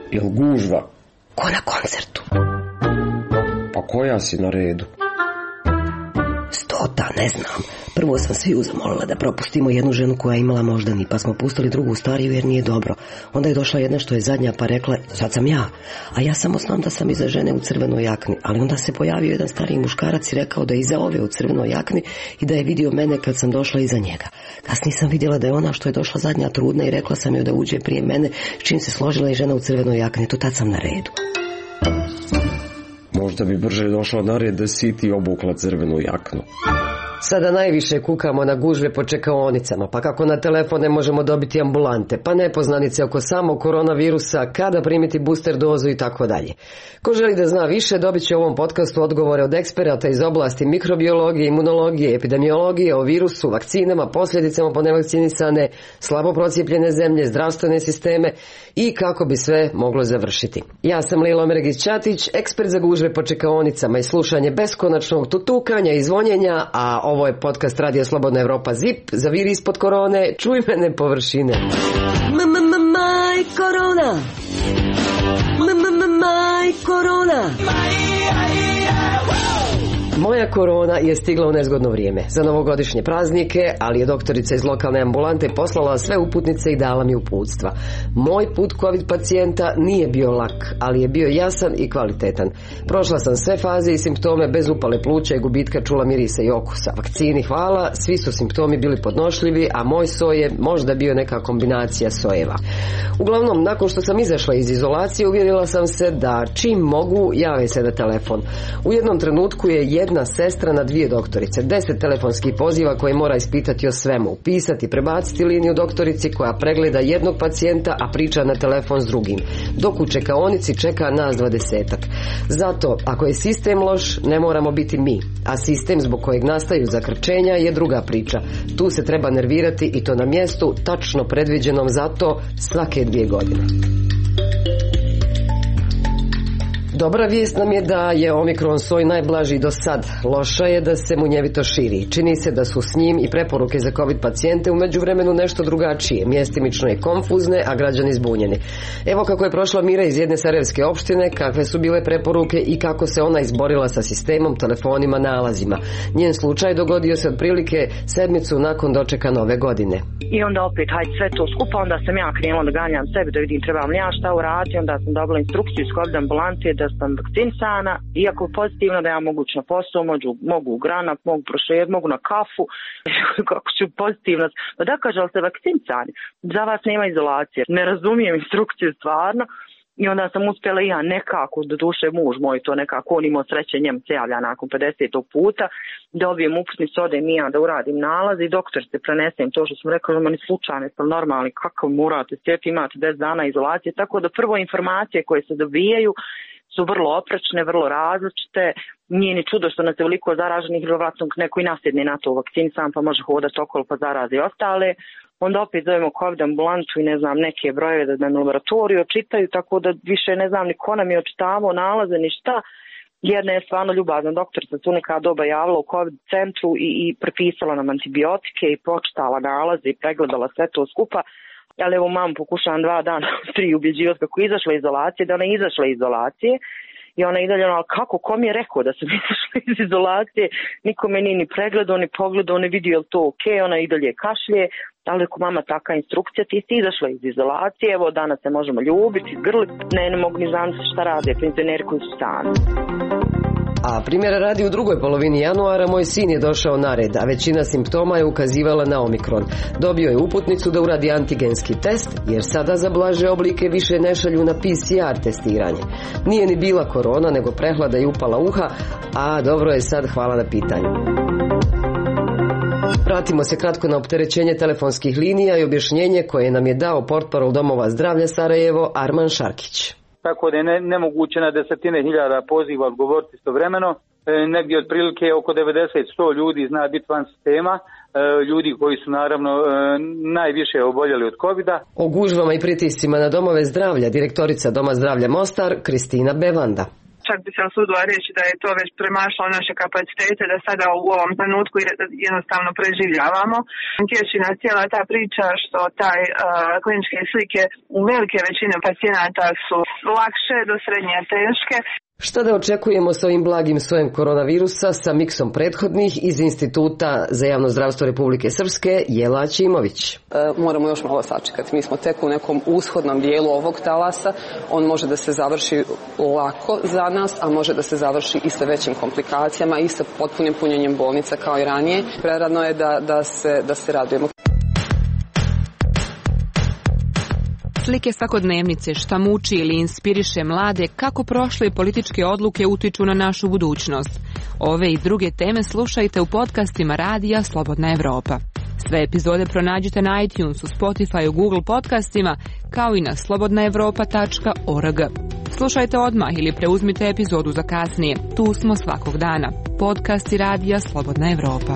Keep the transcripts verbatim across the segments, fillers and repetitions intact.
Jel gužva? Ko na koncertu? Pa koja si na redu? Stota, ne znam. Prvo sam sviju zamolila da propustimo jednu ženu koja je imala moždani, pa smo pustili drugu stariju jer nije dobro. Onda je došla jedna što je zadnja pa rekla, sad sam ja. A ja samo znam da sam iza žene u crvenoj jakni, ali onda se pojavio jedan stariji muškarac i rekao da je iza ove u crvenoj jakni i da je vidio mene kad sam došla iza njega. Kasnije sam vidjela da je ona što je došla zadnja trudna i rekla sam joj da uđe prije mene, s čim se složila i žena u crvenoj jakni. To tad sam na redu. Možda bi brže došla na red da si ti obukla crvenu jaknu. Sada najviše kukamo na gužve po čekaonicama, pa kako na telefon ne možemo dobiti ambulante, pa nepoznanice oko samog koronavirusa, kada primiti booster dozu i tako dalje. Ko želi da zna više, dobit će u ovom podcastu odgovore od eksperata iz oblasti mikrobiologije, imunologije, epidemiologije, o virusu, vakcinama, posljedicama po nevakcinisane, slabo procijepljene zemlje, zdravstvene sisteme i kako bi sve moglo završiti. Ja sam Lila Omeregić-Ćatić, ekspert za gužve po čekaonicama i slušanje beskonačnog tutukanja i zvonjenja, a ovo je podcast Radio Slobodna Evropa ZIP, zaviri ispod korone, čuj mene površine. Maj korona, maj korona. Moja korona je stigla u nezgodno vrijeme za novogodišnje praznike, ali je doktorica iz lokalne ambulante poslala sve uputnice i dala mi uputstva. Moj put COVID pacijenta nije bio lak, ali je bio jasan i kvalitetan. Prošla sam sve faze i simptome bez upale pluća i gubitka čula, mirisa i okusa. Vakcini hvala, svi su simptomi bili podnošljivi, a moj soj je možda bio neka kombinacija sojeva. Uglavnom, nakon što sam izašla iz izolacije, uvjerila sam se da čim mogu jave se na telefon. U jednom trenutku je jedna sestra na dvije doktorice, deset telefonskih poziva koje mora ispitati o svemu, upisati, prebaciti liniju doktorici koja pregleda jednog pacijenta, a priča na telefon s drugim, dok u čekaonici čeka nas dvadesetak. Zato, ako je sistem loš, ne moramo biti mi, a sistem zbog kojeg nastaju zakrčenja je druga priča. Tu se treba nervirati i to na mjestu tačno predviđenom za to svake dvije godine. Dobra vijest nam je da je Omikron soj najblaži do sad. Loša je da se munjevito širi. Čini se da su s njim i preporuke za COVID pacijente u međuvremenu nešto drugačije, mjestimično i konfuzne, a građani zbunjeni. Evo kako je prošla Mira iz jedne sarajevske opštine, kakve su bile preporuke i kako se ona izborila sa sistemom, telefonima, nalazima. Njen slučaj dogodio se otprilike sedmicu nakon dočeka nove godine. I onda opet, hajde sve to skupa, onda sam ja krenula da ganjam sebi, da vidim trebam li ja šta uraditi, onda sam dobila instrukciju iz COVID ambulante da sam vakcinisana, iako je pozitivno da ja mogu na posao, mogu, mogu u granat, mogu prošet, mogu na kafu, kako ću pozitivno. Pa da kaže, ali ste vakcinisani, za vas nema izolacije, ne razumijem instrukciju stvarno. I onda sam uspjela i ja nekako, do duše muž moj to nekako, on imao sreće, njemu se javlja nakon pedesetog puta, dobijem uputnicu, odem i ja da uradim nalaz i doktor se prenesem to što sam rekao, da meni slučajno ste normalni, kako morate sjeti, imate deset dana izolacije, tako da prvo informacije koje se dobijaju su vrlo oprečne, vrlo različite. Nije ni čudo što nas je veliko zaraženih, vjerovatno neko i nasjedne na to vakcinisan pa može hodati okolo pa zarazi ostale. Onda opet zovemo COVID ambulantu i ne znam neke brojeve da na laboratoriju očitaju, tako da više ne znam ni ko nam je očitavao nalaze ni šta. Jedna je stvarno ljubazna doktorica su neka doba javila u COVID centru i, i prepisala nam antibiotike i pročitala nalaze i pregledala sve to skupa. Ali evo mam pokušavam dva dana, tri ubjeđivati kako je izašla izolacije, da ona je izašla izolacije. I ona i dalje, ali kako, ko mi je rekao da sam izašla iz izolacije, niko me nije ni pregledao, ni pogledao, ne vidio je li to ok, ona i dalje kašlje, ali ako mama taka instrukcija, ti si izašla iz izolacije, evo danas se možemo ljubiti, grliti, ne, ne mogu ni znam šta rade, penzioneri koji su sami. A primjera radi, u drugoj polovini januara moj sin je došao na red, a većina simptoma je ukazivala na Omikron. Dobio je uputnicu da uradi antigenski test, jer sada za blaže oblike više ne šalju na P C R testiranje. Nije ni bila korona, nego prehlada i upala uha, a dobro je sad, hvala na pitanju. Vratimo se kratko na opterećenje telefonskih linija i objašnjenje koje nam je dao portparol Domova zdravlja Sarajevo Arman Šarkić. Tako da je ne, nemoguće na desetine hiljada poziva odgovoriti istovremeno. E, negdje otprilike oko devedeset do sto ljudi zna biti van sistema, e, ljudi koji su naravno e, najviše oboljeli od covida. O gužvama i pritiscima na domove zdravlja direktorica Doma zdravlja Mostar Kristina Bevanda. Čak bi se osudila reći da je to već premašlo naše kapacitete, da sada u ovom trenutku jednostavno preživljavamo. Tješi nas cijela ta priča što taj uh, kliničke slike u velike većine pacijenata su lakše do srednje teške. Šta da očekujemo s ovim blagim sojem koronavirusa sa miksom prethodnih iz Instituta za javno zdravstvo Republike Srpske, Jela Ćimović? E, moramo još malo sačekati. Mi smo tek u nekom ushodnom dijelu ovog talasa. On može da se završi lako za nas, a može da se završi i sa većim komplikacijama i sa potpunim punjenjem bolnica kao i ranije. Prerano je da, da, se, da se radujemo. Slike svakodnevnice, šta muči ili inspiriše mlade, kako prošle političke odluke utiču na našu budućnost. Ove i druge teme slušajte u podcastima radija Slobodna Evropa. Sve epizode pronađite na iTunesu, Spotifyu, Google podcastima, kao i na slobodna evropa tačka org. Slušajte odmah ili preuzmite epizodu za kasnije. Tu smo svakog dana. Podcasti radija Slobodna Evropa.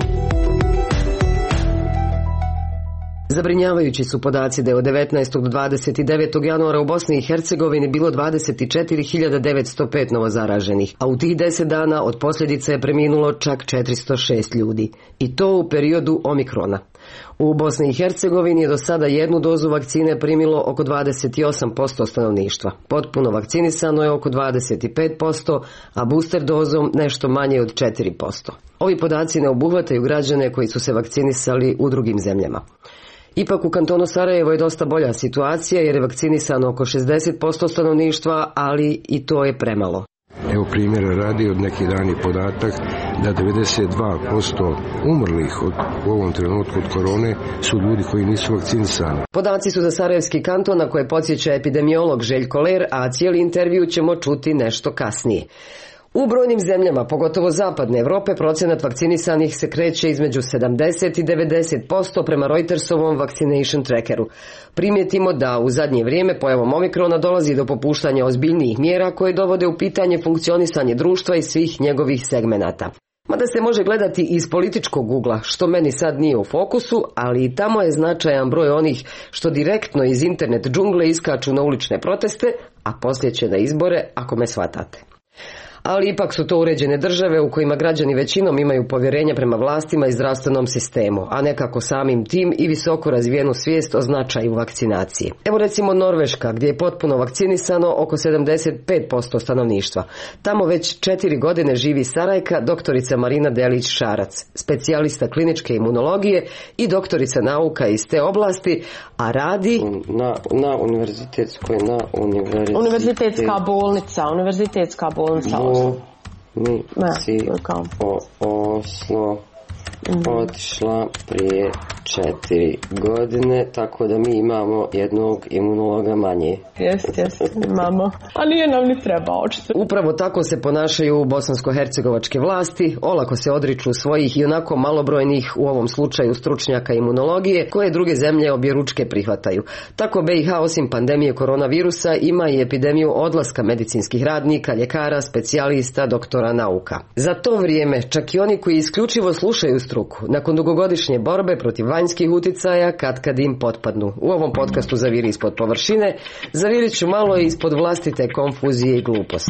Zabrinjavajući su podaci da je od devetnaestog do dvadeset devetog januara u Bosni i Hercegovini bilo dvadeset četiri hiljade devetsto pet novozaraženih, a u tih deset dana od posljedica je preminulo čak četiristo šest ljudi. I to u periodu omikrona. U Bosni i Hercegovini je do sada jednu dozu vakcine primilo oko dvadeset osam posto stanovništva. Potpuno vakcinisano je oko dvadeset pet posto, a booster dozom nešto manje od četiri posto. Ovi podaci ne obuhvataju građane koji su se vakcinisali u drugim zemljama. Ipak u kantonu Sarajevo je dosta bolja situacija jer je vakcinisano oko šezdeset posto stanovništva, ali i to je premalo. Evo primjera radi od neki dani podatak da devedeset dva posto umrlih od, u ovom trenutku od korone su ljudi koji nisu vakcinisani. Podaci su za Sarajevski kanton na koje podsjeća epidemiolog Željko Ler, a cijeli intervju ćemo čuti nešto kasnije. U brojnim zemljama, pogotovo zapadne Evrope, procenat vakcinisanih se kreće između sedamdeset i devedeset posto prema Reutersovom Vaccination Trackeru. Primijetimo da u zadnje vrijeme pojavom omikrona dolazi do popuštanja ozbiljnijih mjera koje dovode u pitanje funkcionisanje društva i svih njegovih segmenata. Mada se može gledati iz političkog ugla, što meni sad nije u fokusu, ali i tamo je značajan broj onih što direktno iz internet džungle iskaču na ulične proteste, a poslije će na izbore, ako me shvatate. Ali ipak su to uređene države u kojima građani većinom imaju povjerenja prema vlastima i zdravstvenom sistemu, a nekako samim tim i visoko razvijenu svijest o značaju vakcinacije. Evo recimo Norveška, gdje je potpuno vakcinisano oko sedamdeset pet posto stanovništva. Tamo već četiri godine živi Sarajka, doktorica Marina Delić-Šarac, specijalista kliničke imunologije i doktorica nauka iz te oblasti, a radi na, na univerzitetskoj, na univerzitet... univerzitetska bolnica, univerzitetska bolnica. Mi si o Oslo otišla prije četiri godine, tako da mi imamo jednog imunologa manje. Jest, jest, imamo. A nije nam ni treba, očito. Upravo tako se ponašaju bosansko-hercegovačke vlasti, olako se odriču svojih i onako malobrojnih, u ovom slučaju stručnjaka imunologije, koje druge zemlje objeručke prihvataju. Tako B i H osim pandemije koronavirusa ima i epidemiju odlaska medicinskih radnika, ljekara, specijalista, doktora nauka. Za to vrijeme čak i oni koji isključivo slušaju struku, nakon dugogodišnje borbe protiv vanjskih uticaja, kad kad im potpadnu. U ovom podcastu Zaviri ispod površine zavirit ću malo ispod vlastite konfuzije i gluposti.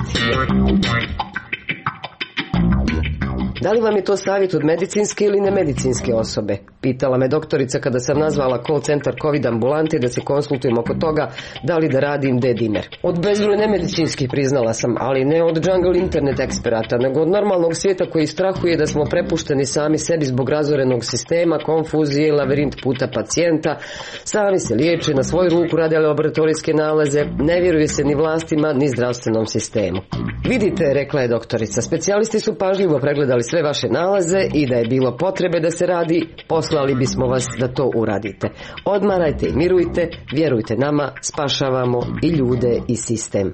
Da li vam je to savjet od medicinske ili nemedicinske osobe? Pitala me doktorica kada sam nazvala call centar COVID ambulante da se konsultujem oko toga da li da radim D-dimer. Od bezbroj nemedicinskih priznala sam, ali ne od jungle internet eksperata, nego od normalnog svijeta koji strahuje da smo prepušteni sami sebi zbog razorenog sistema, konfuzije i lavirint puta pacijenta. Sami se liječe, na svoju ruku rade laboratorijske nalaze, ne vjeruje se ni vlastima ni zdravstvenom sistemu. Vidite, rekla je doktorica, specijalisti su pažljivo pregledali sve vaše nalaze i da je bilo potrebe da se radi, poslali bismo vas da to uradite. Odmarajte i mirujte, vjerujte nama, spašavamo i ljude i sistem.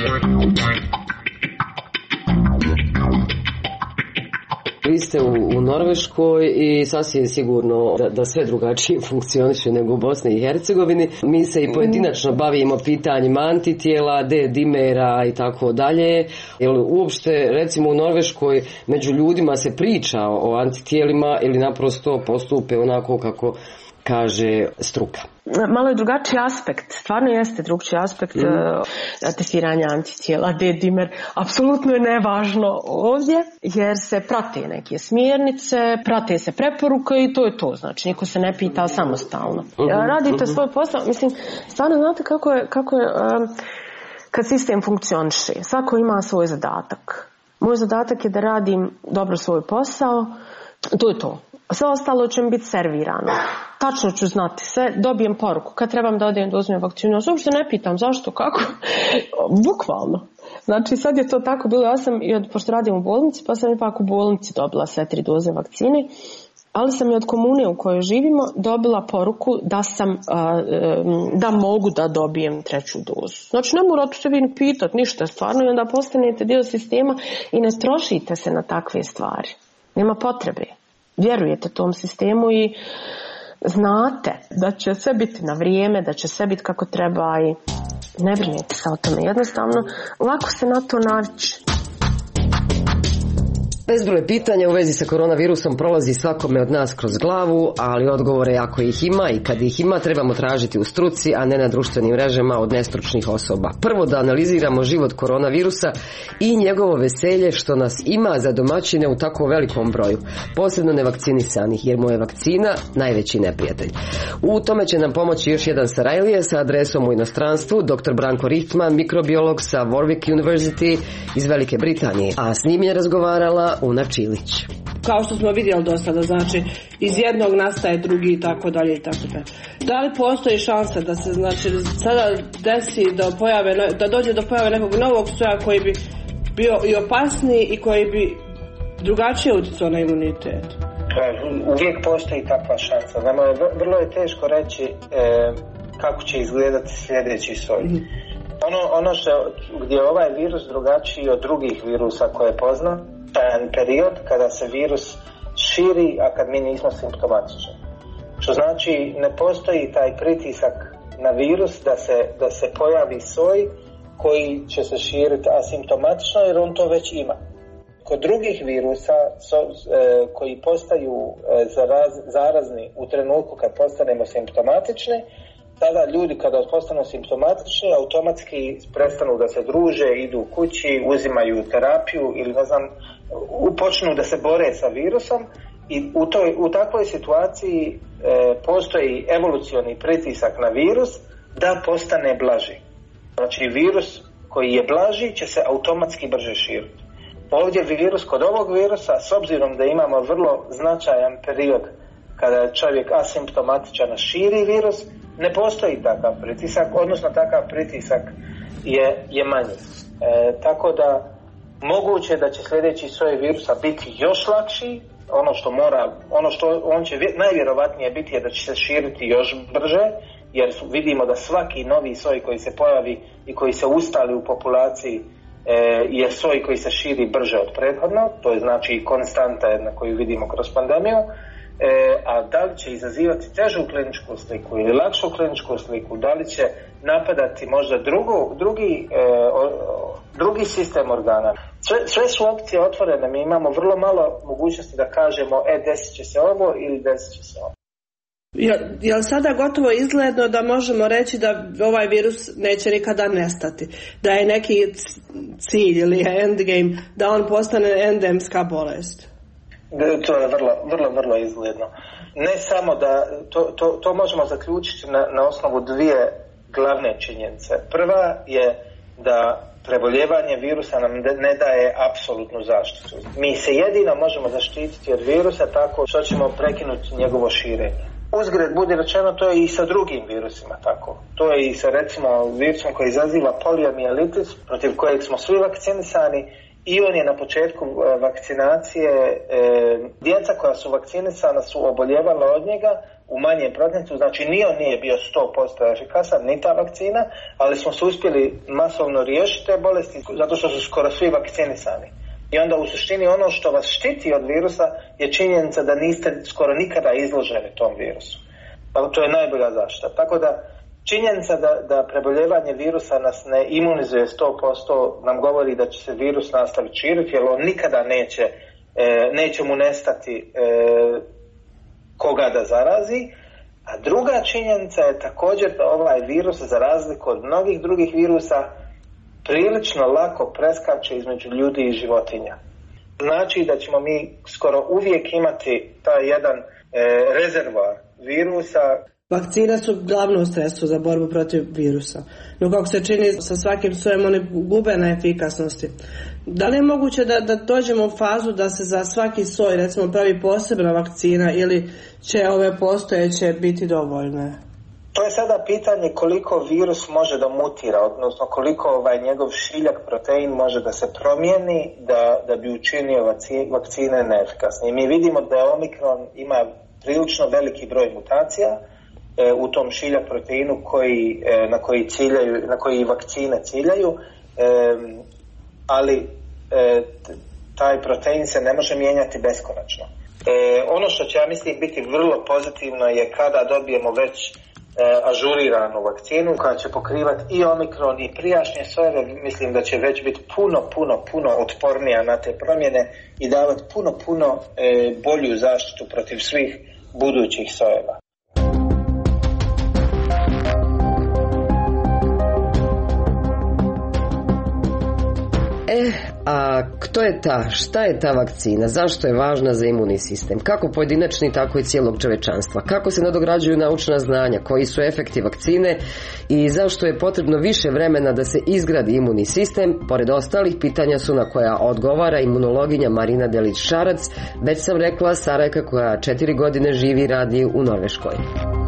Vi ste u, u Norveškoj i sasvim sigurno da, da sve drugačije funkcioniše nego u Bosni i Hercegovini. Mi se i pojedinačno bavimo pitanjima antitijela, D-dimera i tako dalje. Jel uopšte recimo u Norveškoj među ljudima se priča o antitijelima ili naprosto postupe onako kako kaže struka? Malo je drugačiji aspekt, stvarno jeste drugačiji aspekt mm. uh, testiranja antitijela, D-dimer, apsolutno je nevažno ovdje jer se prate neke smjernice, prate se preporuke i to je to, znači niko se ne pita samostalno. Mm-hmm. Radite svoj posao, mislim, stvarno znate kako je, kako je um, kad sistem funkcioniše. Svako ima svoj zadatak. Moj zadatak je da radim dobro svoj posao. To je to. Sve ostalo će mi biti servirano. Tačno ću znati sve, dobijem poruku. Kad trebam da odem da uzmem vakcinu, ja se uopšte ne pitam zašto, kako. Bukvalno. Znači sad je to tako bilo, ja sam, pošto radim u bolnici, pa sam ipak u bolnici dobila sve tri doze vakcine, ali sam i od komune u kojoj živimo dobila poruku da sam, da mogu da dobijem treću dozu. Znači ne morate se vi ni pitati ništa stvarno i onda postanete dio sistema i ne trošite se na takve stvari. Nema potrebe. Vjerujete tom sistemu i znate da će sve biti na vrijeme, da će sve biti kako treba i ne brinite se o tome. Jednostavno, lako se na to navići. Bezbroj pitanja u vezi sa koronavirusom prolazi svakome od nas kroz glavu, ali odgovore ako ih ima i kad ih ima trebamo tražiti u struci, a ne na društvenim mrežama od nestručnih osoba. Prvo da analiziramo život koronavirusa i njegovo veselje što nas ima za domaćine u tako velikom broju, posebno nevakcinisanih, jer mu je vakcina najveći neprijatelj. U tome će nam pomoći još jedan Sarajlije sa adresom u inostranstvu, doktor Branko Richtman, mikrobiolog sa Warwick University iz Velike Britanije, a s njim je razgovarala Una Čilić. Kao što smo vidjeli do sada, znači iz jednog nastaje drugi i tako dalje i tako dalje. Da li postoji šansa da se znači sada desi da pojave, da dođe do pojave nekog novog soja koji bi bio i opasniji i koji bi drugačije utjecao na imunitet? Uvijek postoji takva šansa. Nama je vrlo je teško reći e, kako će izgledati sljedeći soj. Mm-hmm. Ono, ono što, gdje je ovaj virus drugačiji od drugih virusa koje pozna, taj period kada se virus širi, a kad mi nismo simptomatični. Što znači ne postoji taj pritisak na virus da se, da se pojavi soj koji će se širiti asimptomatično jer on to već ima. Kod drugih virusa so, e, koji postaju e, zaraz, zarazni u trenutku kad postanemo simptomatični, tada ljudi kada postanu simptomatični automatski prestanu da se druže, idu kući, uzimaju terapiju ili ne znam, počnu da se bore sa virusom i u, toj, u takvoj situaciji e, postoji evolucioni pritisak na virus da postane blaži. Znači virus koji je blaži će se automatski brže širiti. Ovdje virus, kod ovog virusa, s obzirom da imamo vrlo značajan period kada je čovjek asimptomatičan širi virus, ne postoji takav pritisak, odnosno takav pritisak je, je manji. E, tako da moguće da će sljedeći soj virusa biti još lakši, ono što mora, ono što on će najvjerovatnije biti je da će se širiti još brže, jer vidimo da svaki novi soj koji se pojavi i koji se ustali u populaciji e, je soj koji se širi brže od prethodnog, to je znači konstanta jedna koju vidimo kroz pandemiju. E, a da li će izazivati težu kliničku sliku ili lakšu kliničku sliku, da li će napadati možda drugu, drugi, e, o, drugi sistem organa. Sve, sve su opcije otvorene, mi imamo vrlo malo mogućnosti da kažemo e, desit će se ovo ili desit će se ovo. Je li sada gotovo izgledno da možemo reći da ovaj virus neće nikada nestati? Da je neki cilj ili endgame da on postane endemska bolest? To je vrlo, vrlo, vrlo izgledno. Ne samo da, to, to, to možemo zaključiti na, na osnovu dvije glavne činjenice. Prva je da preboljevanje virusa nam ne daje apsolutnu zaštitu. Mi se jedino možemo zaštititi od virusa tako što ćemo prekinuti njegovo širenje. Uzgred budi rečeno, to je i sa drugim virusima tako. To je i sa recimo virusom koji izaziva poliomijelitis, protiv kojeg smo svi vakcinisani. I on je na početku vakcinacije, e, djeca koja su vakcinisana su oboljevala od njega u manjem procentu, znači ni on nije bio sto posto efikasan, ni ta vakcina, ali smo se uspjeli masovno riješiti te bolesti zato što su skoro svi vakcinisani. I onda u suštini ono što vas štiti od virusa je činjenica da niste skoro nikada izloženi tom virusu. To je najbolja zaštita. Tako da činjenica da, da preboljevanje virusa nas ne imunizuje sto posto nam govori da će se virus nastaviti širiti, jer on nikada neće, e, neće mu nestati e, koga da zarazi. A druga činjenica je također da ovaj virus, za razliku od mnogih drugih virusa, prilično lako preskače između ljudi i životinja. Znači da ćemo mi skoro uvijek imati taj jedan e, rezervoar virusa. Vakcine su glavno sredstvo za borbu protiv virusa. No kako se čini, sa svakim sojem one gube na efikasnosti. Da li je moguće da, da dođemo u fazu da se za svaki soj recimo pravi posebna vakcina ili će ove postojeće biti dovoljne? To je sada pitanje koliko virus može da mutira, odnosno koliko ovaj njegov šiljak protein može da se promijeni da, da bi učinio vakcine neefikasne. I mi vidimo da Omikron ima prilično veliki broj mutacija e, u tom šiljak proteinu koji, e, na koji ciljaju, na koji vakcine ciljaju, e, ali e, taj protein se ne može mijenjati beskonačno. E, ono što će, ja mislim, biti vrlo pozitivno je kada dobijemo već e, ažuriranu vakcinu koja će pokrivati i Omikron i prijašnje sojeve. Mislim da će već biti puno, puno, puno otpornija na te promjene i davati puno, puno e, bolju zaštitu protiv svih budućih sojeva. E, a kto je ta, šta je ta vakcina, zašto je važna za imunni sistem, kako pojedinačni, tako i cijelog čovečanstva, kako se nadograđuju naučna znanja, koji su efekti vakcine i zašto je potrebno više vremena da se izgradi imunni sistem, pored ostalih pitanja su na koja odgovara imunologinja Marina Delić-Šarac, već sam rekla Sarajka koja četiri godine živi i radi u Norveškoj.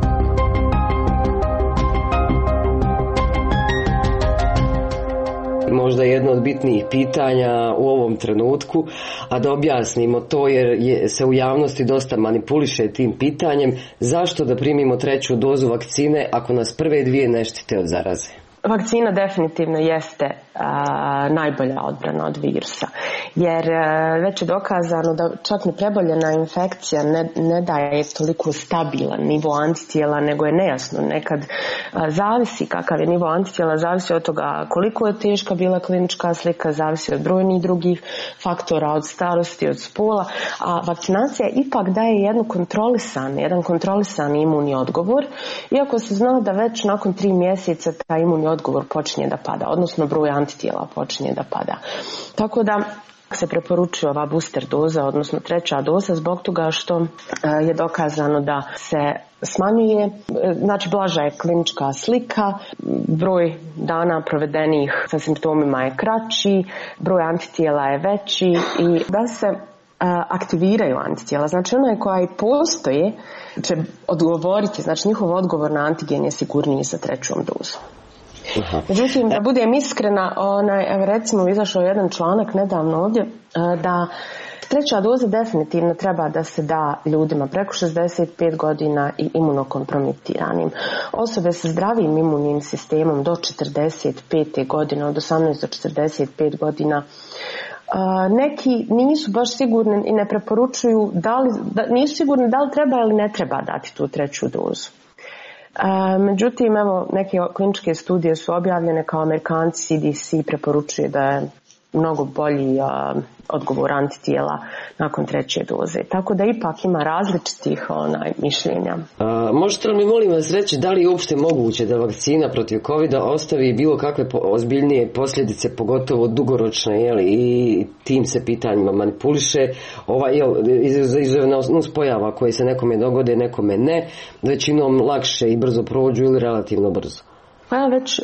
Možda jedno od bitnijih pitanja u ovom trenutku, a da objasnimo to jer je, se u javnosti dosta manipuliše tim pitanjem, zašto da primimo treću dozu vakcine ako nas prve dvije ne štite od zaraze? Vakcina definitivno jeste a, najbolja odbrana od virusa, jer a, već je dokazano da čak ni preboljena infekcija ne, ne daje toliko stabilan nivo antitijela, nego je nejasno. Nekad a, zavisi kakav je nivo antitijela, zavisi od toga koliko je teška bila klinička slika, zavisi od brojnih drugih faktora, od starosti, od spola, a vakcinacija ipak daje jednu kontrolisan, jedan kontrolisan imunni odgovor, iako se zna da već nakon tri mjeseca taj imunni odgovor počinje da pada, odnosno broj antitijela počinje da pada. Tako da se preporučuje ova booster doza, odnosno treća doza, zbog toga što je dokazano da se smanjuje, znači blaža je klinička slika, broj dana provedenih sa simptomima je kraći, broj antitijela je veći i da se aktiviraju antitijela. Znači onaj koja i postoje će odgovoriti, znači njihov odgovor na antigen je sigurniji sa trećom dozom. Aha. Međutim, da budem iskrena, onaj, evo recimo izašao jedan članak nedavno ovdje da treća doza definitivno treba da se da ljudima preko šezdeset pet godina i imunokompromitiranim. Osobe sa zdravim imunnim sistemom do četrdeset pet godine, od osamnaest do četrdeset pet godina. Uh, neki nisu baš sigurni i ne preporučuju da li, da, nisu sigurni da li treba ili ne treba dati tu treću dozu. Uh, međutim, evo, neke kliničke studije su objavljene kao Amerikanci, C D C preporučuje da je mnogo bolji uh, odgovor antitijela nakon treće doze. Tako da ipak ima različitih onaj, mišljenja. A, možete li mi molim vas reći da li je uopšte moguće da vakcina protiv covida ostavi bilo kakve po, ozbiljnije posljedice, pogotovo dugoročne, jeli, i tim se pitanjima manipuliše, ovaj, jel, izazovna nuspojava koje se nekome dogode, nekome ne, većinom lakše i brzo prođu ili relativno brzo? Pa već e,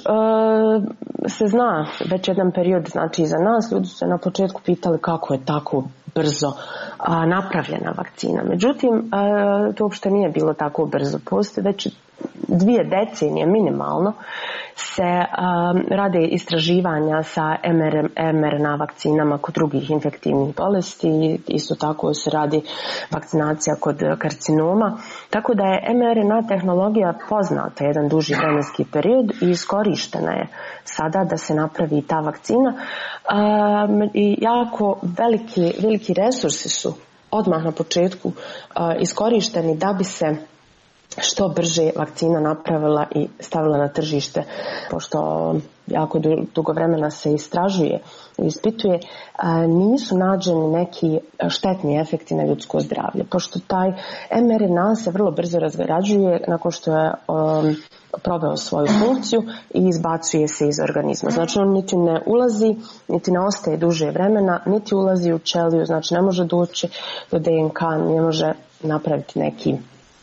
se zna, već jedan period, znači iza nas, ljudi su se na početku pitali kako je tako brzo a, napravljena vakcina. Međutim, e, to uopšte nije bilo tako brzo. Postoje već dvije decenije minimalno se a, rade istraživanja sa em er en a vakcinama kod drugih infektivnih bolesti. Isto tako se radi vakcinacija kod karcinoma. Tako da je em er en a tehnologija poznata jedan duži vremenski period i iskorištena je sada da se napravi ta vakcina. A, i jako veliki, veliki resursi su odmah na početku a, iskorišteni da bi se što brže vakcina napravila i stavila na tržište, pošto jako dugo vremena se istražuje i ispituje, nisu nađeni neki štetni efekti na ljudsko zdravlje, pošto taj em er en a se vrlo brzo razgrađuje nakon što je um, proveo svoju funkciju i izbacuje se iz organizma. Znači on niti ne ulazi, niti ne ostaje duže vremena, niti ulazi u ćeliju, znači ne može doći do de en ka, ne može napraviti neki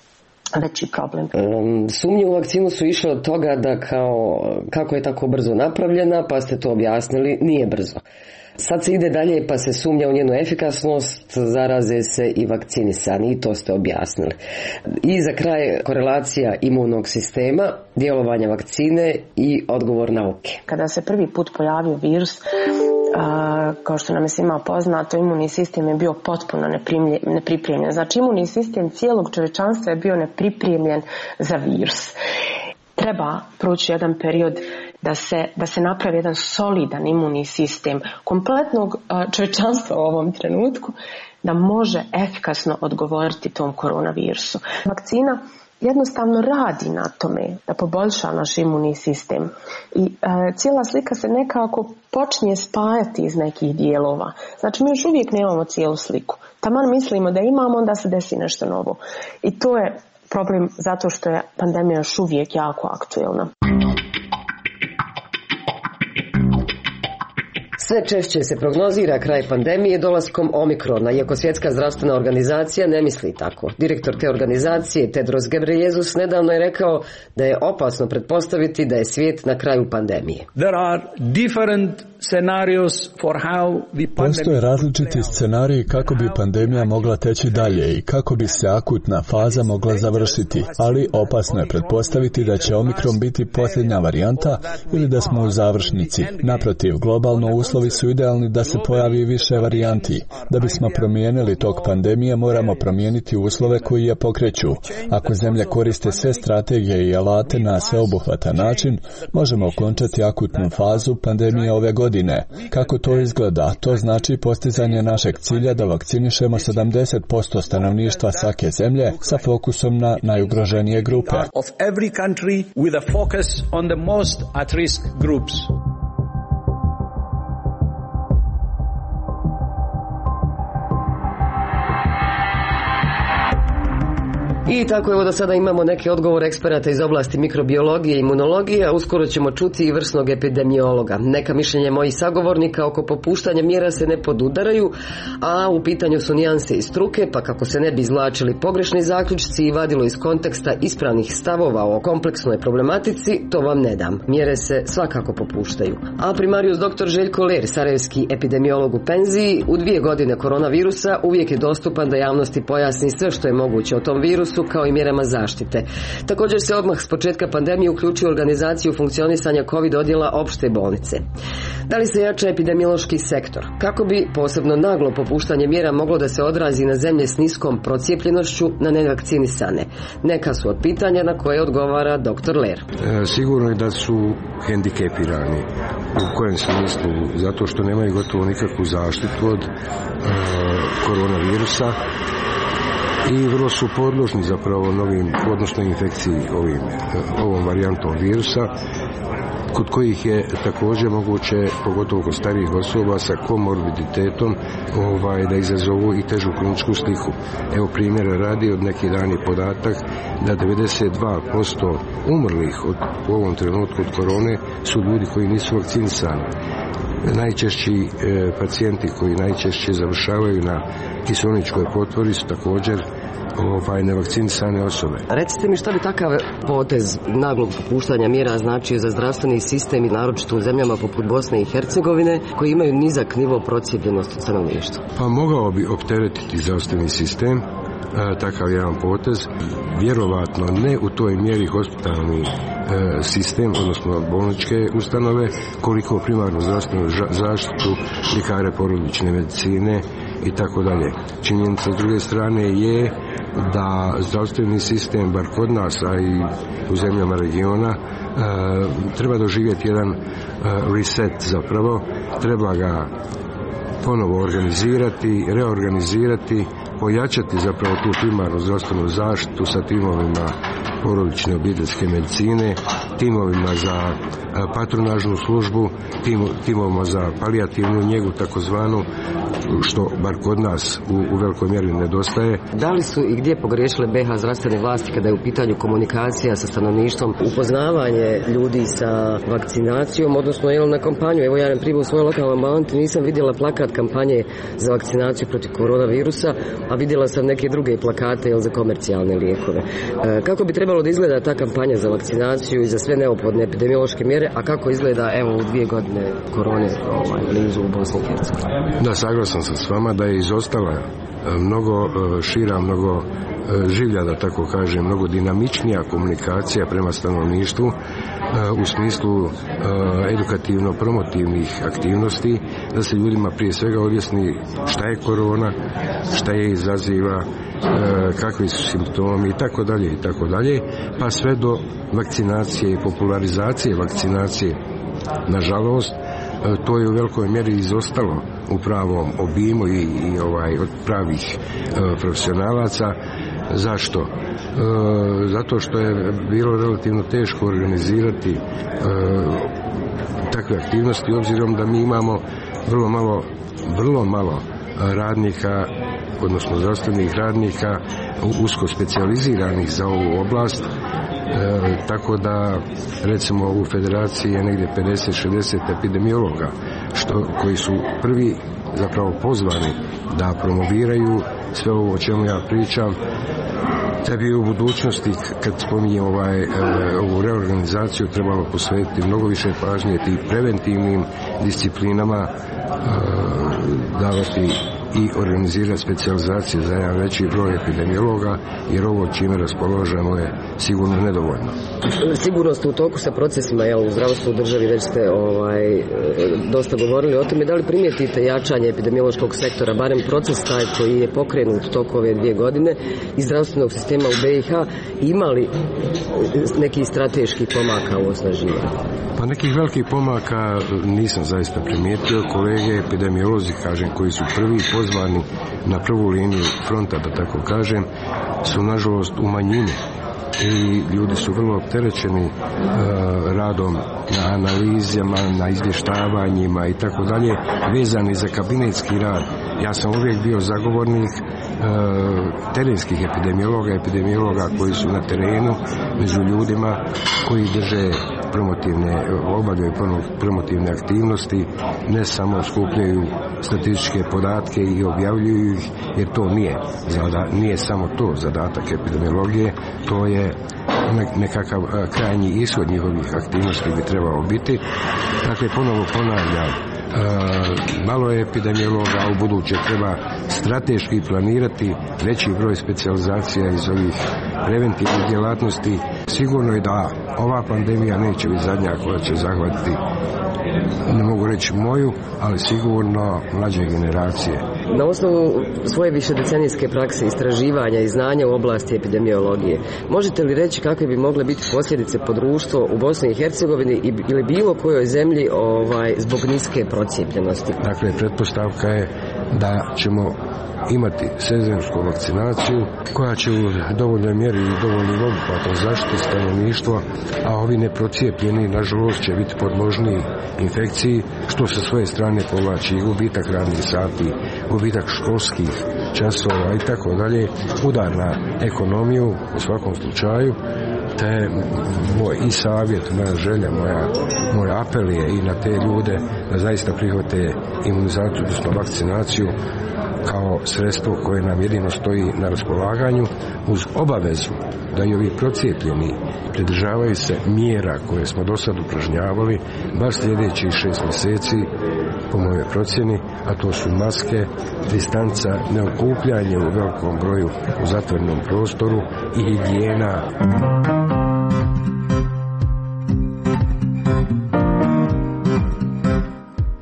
veći problem. Um, sumnje u vakcinu su išle od toga da kao, kako je tako brzo napravljena, pa ste to objasnili, nije brzo. Sad se ide dalje pa se sumnja u njenu efikasnost, zaraze se i vakcinisani i to ste objasnili. I za kraj korelacija imunog sistema, djelovanja vakcine i odgovor nauke. Kada se prvi put pojavio virus, a, kao što nam je svima poznato, imunni sistem je bio potpuno nepripremljen. Znači imunni sistem cijelog čovječanstva je bio nepripremljen za virus. Treba proći jedan period da se, da se napravi jedan solidan imunni sistem kompletnog čovječanstva u ovom trenutku da može efikasno odgovoriti tom koronavirusu. Vakcina jednostavno radi na tome da poboljša naš imunni sistem i e, cijela slika se nekako počinje spajati iz nekih dijelova. Znači mi još uvijek nemamo cijelu sliku. Taman mislimo da imamo, onda se desi nešto novo. I to je problem zato što je pandemija još uvijek jako aktuelna. Sve češće se prognozira kraj pandemije dolaskom Omikrona, iako Svjetska zdravstvena organizacija ne misli tako. Direktor te organizacije, Tedros Ghebreyesus, nedavno je rekao da je opasno pretpostaviti da je svijet na kraju pandemije. There are different scenarios for how the pandemic... Postoje različiti scenariji kako bi pandemija mogla teći dalje i kako bi se akutna faza mogla završiti, ali opasno je pretpostaviti da će Omikron biti posljednja varijanta ili da smo u završnici. Naprotiv, globalno uslovi su idealni da se pojavi više varijanti. Da bismo promijenili tok pandemije, moramo promijeniti uslove koji je pokreću. Ako zemlje koriste sve strategije i alate na sveobuhvatan način, možemo okončati akutnu fazu pandemije ove godine. Kako to izgleda? To znači postizanje našeg cilja da vakcinišemo sedamdeset posto stanovništva svake zemlje sa fokusom na najugroženije grupe. Of every country with a focus on the most at risk groups. I tako evo da sada imamo neke odgovore eksperata iz oblasti mikrobiologije i imunologije, a uskoro ćemo čuti i vrsnog epidemiologa. Neka mišljenja mojih sagovornika oko popuštanja mjera se ne podudaraju, a u pitanju su nijanse i struke, pa kako se ne bi izvlačili pogrešni zaključci i vadilo iz konteksta ispravnih stavova o kompleksnoj problematici, to vam ne dam. Mjere se svakako popuštaju. A primarius doktor Željko Ler, sarajevski epidemiolog u penziji, u dvije godine koronavirusa uvijek je dostupan da javnosti pojasni sve što je moguće o tom virusu, kao i mjerama zaštite. Također se odmah s početka pandemije uključio u organizaciju funkcionisanja COVID odjela opšte bolnice. Da li se jača epidemiološki sektor? Kako bi posebno naglo popuštanje mjera moglo da se odrazi na zemlje s niskom procijepljenošću na nevakcinisane? Neka su od pitanja na koje odgovara doktor Ler. E, sigurno je da su hendikepirani. U kojem smislu? Zato što nemaju gotovo nikakvu zaštitu od e, koronavirusa i vrlo su podložni zapravo novim, odnosno infekciji ovim, ovom varijantom virusa, kod kojih je također moguće, pogotovo kod starijih osoba sa komorbiditetom, ovaj, da izazovu i težu kliničku sliku. Evo primjera radi, od neki dan je podatak da devedeset dva posto umrlih od, u ovom trenutku od korone su ljudi koji nisu vakcinisani. Najčešći e, pacijenti koji najčešće završavaju na kiseoničkoj potvori su također ovaj, nevakcinisane osobe. Recite mi šta bi takav potez naglog popuštanja mjera značio za zdravstveni sistem i naročito u zemljama poput Bosne i Hercegovine koji imaju nizak nivo procijepljenosti stanovništva? Pa mogao bi opteretiti zdravstveni sistem, e, takav jedan potez, vjerovatno ne u toj mjeri hospitalni sistem, odnosno bolničke ustanove, koliko primarnu zdravstvenu zaštitu, ljekare porodične medicine i tako dalje. Činjenica s druge strane je da zdravstveni sistem, bar kod nas, a i u zemljama regiona, treba doživjeti jedan reset zapravo, treba ga ponovo organizirati, reorganizirati, pojačati zapravo tu primarnu zdravstvenu zaštitu sa timovima porodične obiteljske medicine, timovima za patronažnu službu, tim, timovima za palijativnu njegu takozvanu, što bar kod nas u, u velikoj mjeri nedostaje. Da li su i gdje pogriješile be ha zdravstvene vlasti kada je u pitanju komunikacija sa stanovništvom, upoznavanje ljudi sa vakcinacijom, odnosno jel na kampanju? Evo ja na primjer u svojoj lokalnoj ambulanti nisam vidjela plakat kampanje za vakcinaciju protiv koronavirusa, a vidjela sam neke druge plakate jel, za komercijalne lijekove. E, kako bi trebalo da izgleda ta kampanja za vakcinaciju i za sve neophodne epidemiološke mjere, a kako izgleda evo u dvije godine korone ovaj, blizu u Bosni i Hercegovini? Da, saglasan sam s vama da je izostala mnogo šira, mnogo življa, da tako kažem, mnogo dinamičnija komunikacija prema stanovništvu u smislu edukativno-promotivnih aktivnosti, da se ljudima prije svega objasni šta je korona, šta je izaziva, kakvi su simptomi i tako dalje i tako dalje, pa sve do vakcinacije i popularizacije vakcinacije. Nažalost, to je u velikoj mjeri izostalo u pravom obimu i, i ovaj od pravih e, profesionalaca. Zašto? E, zato što je bilo relativno teško organizirati e, takve aktivnosti, obzirom da mi imamo vrlo malo, vrlo malo radnika, odnosno zdravstvenih radnika usko specijaliziranih za ovu oblast. E, tako da recimo u federaciji je negdje pedeset šezdeset epidemiologa što, koji su prvi zapravo pozvani da promoviraju sve ovo o čemu ja pričam, da bi u budućnosti kad spominjem ovaj, e, ovu reorganizaciju trebalo posvetiti mnogo više pažnje tim preventivnim disciplinama, e, davati i organizirati specijalizacije za jedan veći broj epidemiologa, jer ovo čime raspoložemo je sigurno nedovoljno. Sigurno ste u toku sa procesima jel, u zdravstvu u državi, već ste ovaj, dosta govorili o tome. Da li primijetite jačanje epidemiološkog sektora, barem proces taj koji je pokrenut toku ove dvije godine iz zdravstvenog sistema u be i ha, imali neki strateški pomaka u osnaživanju? Pa nekih velikih pomaka nisam zaista primijetio. Kolege epidemiolozi, kažem, koji su prvi pozvani na prvu liniju fronta, da tako kažem, su nažalost u manjini i ljudi su vrlo opterećeni uh, radom na analizama, na izvještavanjima i tako dalje, vezani za kabinetski rad. Ja sam uvijek bio zagovornik uh, terenskih epidemiologa, epidemiologa koji su na terenu među ljudima, koji drže promotivne, obavljaju promotivne aktivnosti, ne samo skupljaju statističke podatke i objavljuju ih, jer to nije, zada, nije samo to zadatak epidemiologije, to je nekakav krajnji ishod njihovih aktivnosti bi trebao biti. Dakle, ponovo ponavljam, malo je epidemiologa, u buduće treba strateški planirati veći broj specijalizacija iz ovih preventivnih djelatnosti. Sigurno je da ova pandemija neće biti zadnja koja će zahvatiti, ne mogu reći moju, ali sigurno mlađe generacije. Na osnovu svoje višedecenijske prakse, istraživanja i znanja u oblasti epidemiologije, možete li reći kakve bi mogle biti posljedice po društvo u Bosni i Hercegovini ili bilo kojoj zemlji ovaj, zbog niske procijepljenosti? Dakle, pretpostavka je da ćemo imati sezonsku vakcinaciju koja će u dovoljnoj mjeri i dovoljnim obuhvatom zaštiti stanovništvo, a ovi neprocijepljeni nažalost će biti podložni infekciji, što sa svoje strane povlači i gubitak radnih sati, gubitak školskih časova i tako dalje, udar na ekonomiju u svakom slučaju. Te moj i savjet, moja želja, moja, moj apel je i na te ljude da zaista prihvate imunizaciju, odnosno vakcinaciju kao sredstvo koje nam jedino stoji na raspolaganju, uz obavezu da i ovi procijepljeni pridržavaju se mjera koje smo do sad upražnjavali bar sljedećih šest mjeseci po mojoj procjeni, a to su maske, distanca, neokupljanje u velikom broju u zatvorenom prostoru i higijena.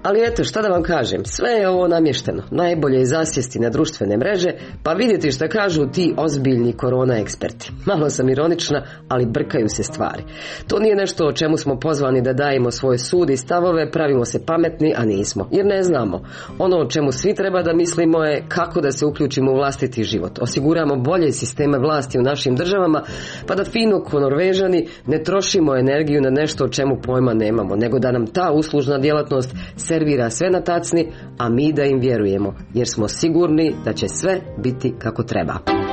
Ali eto, šta da vam kažem, sve je ovo namješteno. Najbolje je zasjesti na društvene mreže, pa vidjeti šta kažu ti ozbiljni korona eksperti. Malo sam ironična, ali brkaju se stvari. To nije nešto o čemu smo pozvani da dajemo svoje sud i stavove, pravimo se pametni, a nismo. Jer ne znamo. Ono o čemu svi treba da mislimo je kako da se uključimo u vlastiti život. Osiguramo bolje sisteme vlasti u našim državama, pa da fino ko Norvežani ne trošimo energiju na nešto o čemu pojma nemamo, nego da nam ta uslužna djelatnost servira sve na tacni, a mi da im vjerujemo, jer smo sigurni da će sve biti kako treba.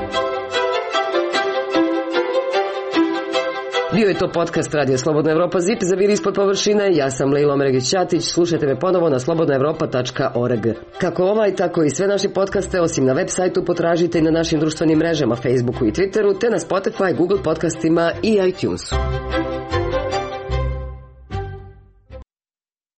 Bio je to podcast Radio Slobodna Evropa Zip za Vir ispod površine. Ja sam Lejla Omeregić-Ćatić. Slušajte me ponovo na slobodna evropa tačka org. Kako ovaj, tako i sve naše podcaste, osim na web sajtu, potražite i na našim društvenim mrežama, Facebooku i Twitteru, te na Spotify, Google podcastima i iTunesu.